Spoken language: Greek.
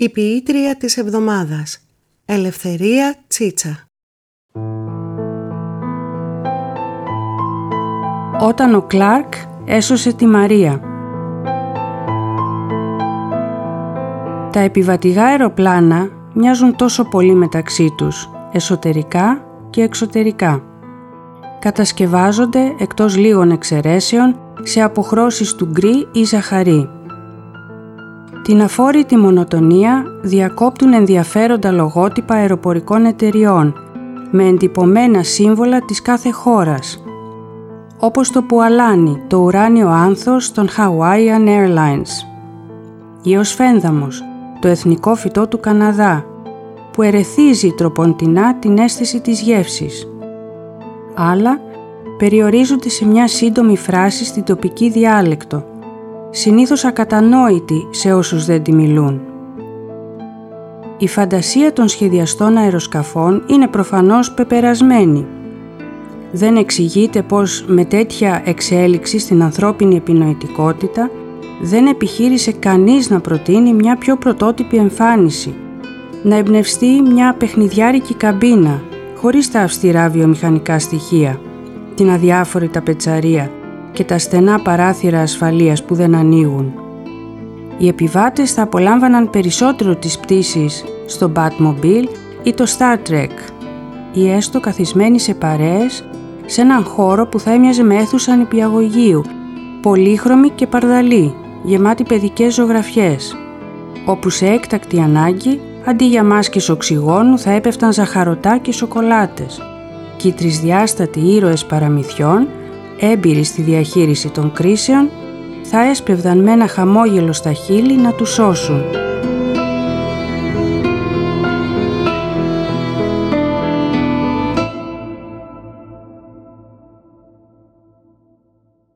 Η ποιήτρια της εβδομάδας, Ελευθερία Τσίτσα. Όταν ο Κλάρκ έσωσε τη Μαρία. Τα επιβατηγά αεροπλάνα μοιάζουν τόσο πολύ μεταξύ τους, εσωτερικά και εξωτερικά. Κατασκευάζονται, εκτός λίγων εξαιρέσεων, σε αποχρώσεις του γκρι ή ζαχαρί. Την αφόρητη μονοτονία διακόπτουν ενδιαφέροντα λογότυπα αεροπορικών εταιριών, με εντυπωμένα σύμβολα της κάθε χώρας, όπως το πουαλάνι, το ουράνιο άνθος των Hawaiian Airlines, ή ο σφένδαμος, το εθνικό φυτό του Καναδά, που ερεθίζει τροποντινά την αίσθηση της γεύσης. Άλλα περιορίζονται σε μια σύντομη φράση στην τοπική διάλεκτο, συνήθως ακατανόητη σε όσους δεν τη μιλούν. Η φαντασία των σχεδιαστών αεροσκαφών είναι προφανώς πεπερασμένη. Δεν εξηγείται πως με τέτοια εξέλιξη στην ανθρώπινη επινοητικότητα δεν επιχείρησε κανείς να προτείνει μια πιο πρωτότυπη εμφάνιση, να εμπνευστεί μια παιχνιδιάρικη καμπίνα χωρίς τα αυστηρά βιομηχανικά στοιχεία, την αδιάφορη ταπετσαρία και τα στενά παράθυρα ασφαλείας που δεν ανοίγουν. Οι επιβάτες θα απολάμβαναν περισσότερο τις πτήσεις στο Batmobile ή το Star Trek, ή έστω καθισμένοι σε παρέες σε έναν χώρο που θα έμοιαζε με αίθουσα νηπιαγωγείου, πολύχρωμη και παρδαλή, γεμάτη παιδικές ζωγραφιές, όπου σε έκτακτη ανάγκη, αντί για μάσκες οξυγόνου θα έπεφταν ζαχαρωτά και σοκολάτες, και οι τρισδιάστατοι ήρωες παραμυθιών, έμπειροι στη διαχείριση των κρίσεων, θα έσπευδαν με ένα χαμόγελο στα χείλη να τους σώσουν.